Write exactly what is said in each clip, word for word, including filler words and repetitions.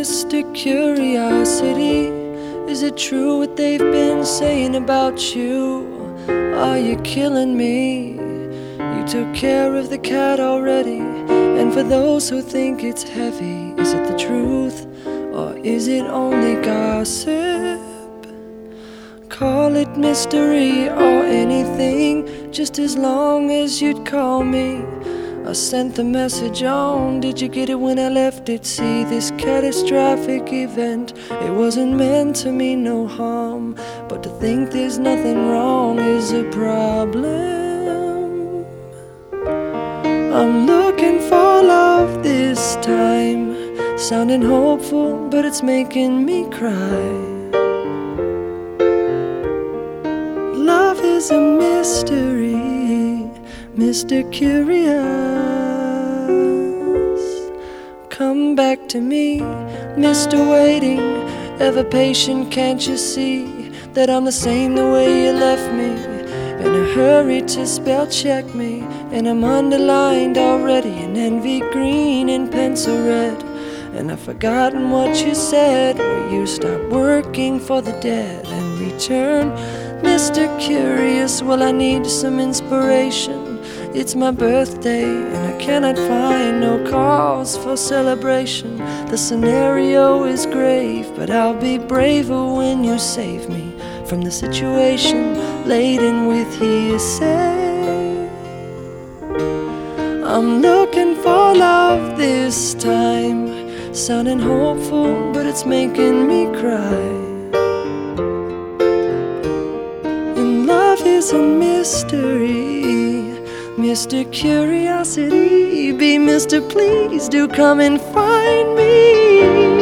Mister Curiosity, is it true what they've been saying about you? Are you killing me? You took care of the cat already. And for those who think it's heavy, is it the truth or is it only gossip? Call it mystery or anything, just as long as you'd call me. I sent the message on, did you get it when I left it? See, this catastrophic event, it wasn't meant to mean no harm, but to think there's nothing wrong is a problem. I'm looking for love this time, sounding hopeful, but it's making me cry. Love is a mystery, Mister Curious. Come back to me, Mister Waiting, ever patient, can't you see that I'm the same the way you left me? In a hurry to spell check me, and I'm underlined already in envy green and pencil red. And I've forgotten what you said, where you stop working for the dead and return. Mister Curious, well, I need some inspiration. It's my birthday and I cannot find no cause for celebration. The scenario is grave, but I'll be braver when you save me from the situation laden with hearsay. I'm looking for love this time, sounding hopeful, but it's making me cry. And love is a mystery, Mister Curiosity, be Mister Please do come and find me.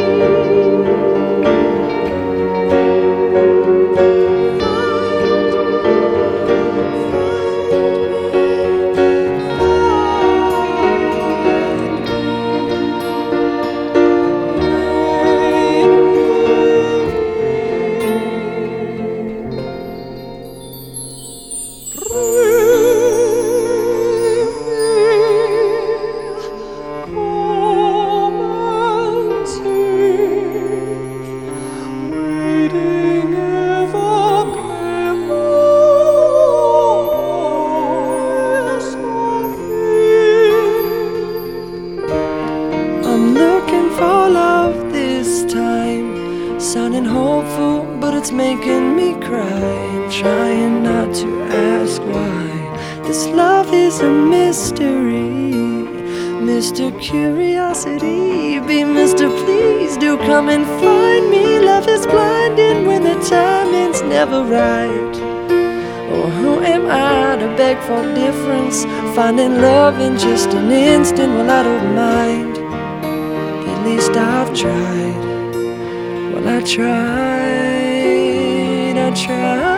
Sounding hopeful, but it's making me cry. Trying not to ask why. This love is a mystery, Mister Curiosity, be Mister Please do come and find me. Love is blinding when the timing's never right. Or who am I to beg for difference? Finding love in just an instant, well, I don't mind. At least I've tried. Well, I tried, I tried.